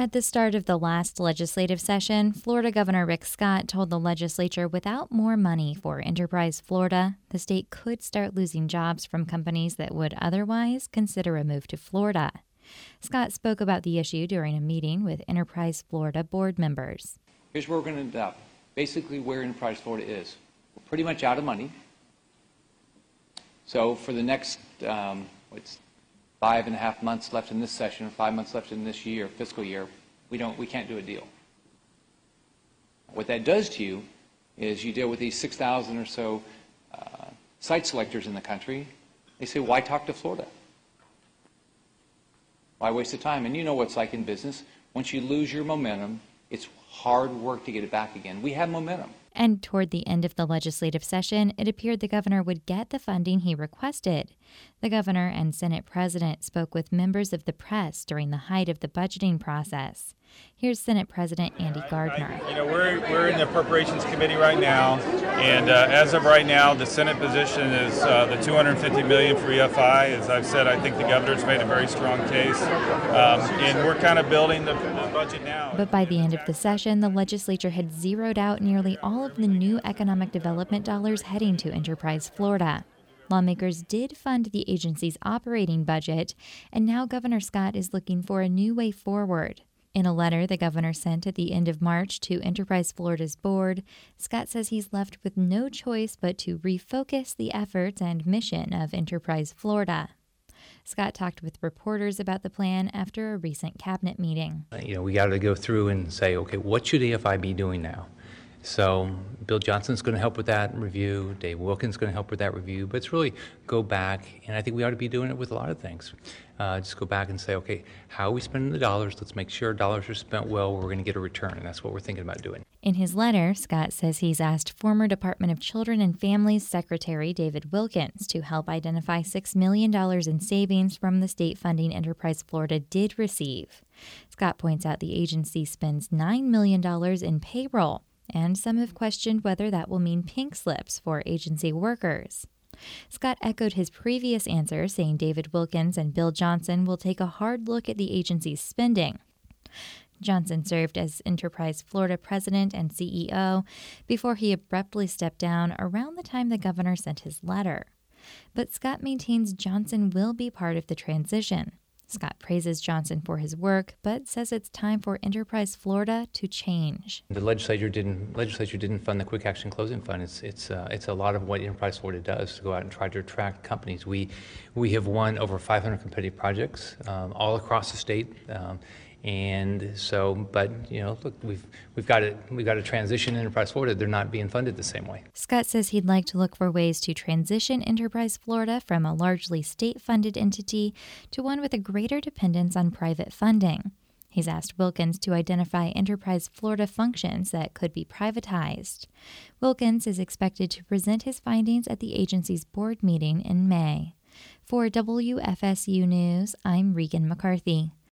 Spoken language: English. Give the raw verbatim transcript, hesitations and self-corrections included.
At the start of the last legislative session, Florida Governor Rick Scott told the legislature without more money for Enterprise Florida, the state could start losing jobs from companies that would otherwise consider a move to Florida. Scott spoke about the issue during a meeting with Enterprise Florida board members. Here's where we're going to end up. Basically where Enterprise Florida is. We're pretty much out of money. So for the next, um, what's five and a half months left in this session, five months left in this year, fiscal year, we don't, we can't do a deal. What that does to you is you deal with these six thousand or so uh, site selectors in the country. They say, why talk to Florida? Why waste the time? And you know what it's like in business. Once you lose your momentum, it's hard work to get it back again. We have momentum. And toward the end of the legislative session, it appeared the governor would get the funding he requested. The governor and Senate president spoke with members of the press during the height of the budgeting process. Here's Senate President Andy Gardner. I, you know, we're we're in the appropriations committee right now, and uh, as of right now, the Senate position is uh, the two hundred fifty million dollars for E F I. As I've said, I think the governor's made a very strong case, um, and we're kind of building the, the budget now. But by the end of the session, the legislature had zeroed out nearly all of the new economic development dollars heading to Enterprise Florida. Lawmakers did fund the agency's operating budget, and now Governor Scott is looking for a new way forward. In a letter the governor sent at the end of March to Enterprise Florida's board, Scott says he's left with no choice but to refocus the efforts and mission of Enterprise Florida. Scott talked with reporters about the plan after a recent cabinet meeting. You know, we got to go through and say, okay, what should E F I be doing now? So Bill Johnson's going to help with that review. Dave Wilkins is going to help with that review. But it's really go back, and I think we ought to be doing it with a lot of things. Uh, just go back and say, okay, how are we spending the dollars? Let's make sure dollars are spent well where we're going to get a return, and that's what we're thinking about doing. In his letter, Scott says he's asked former Department of Children and Families Secretary David Wilkins to help identify six million dollars in savings from the state funding Enterprise Florida did receive. Scott points out the agency spends nine million dollars in payroll, and some have questioned whether that will mean pink slips for agency workers. Scott echoed his previous answer, saying David Wilkins and Bill Johnson will take a hard look at the agency's spending. Johnson served as Enterprise Florida president and C E O before he abruptly stepped down around the time the governor sent his letter. But Scott maintains Johnson will be part of the transition. Scott praises Johnson for his work, but says it's time for Enterprise Florida to change. The legislature didn't legislature didn't fund the Quick Action Closing Fund. It's it's uh, it's a lot of what Enterprise Florida does to go out and try to attract companies. We we have won over five hundred competitive projects um, all across the state. Um, And so, but, you know, look, we've we've got to we've got to transition Enterprise Florida. They're not being funded the same way. Scott says he'd like to look for ways to transition Enterprise Florida from a largely state-funded entity to one with a greater dependence on private funding. He's asked Wilkins to identify Enterprise Florida functions that could be privatized. Wilkins is expected to present his findings at the agency's board meeting in May. For W F S U News, I'm Regan McCarthy.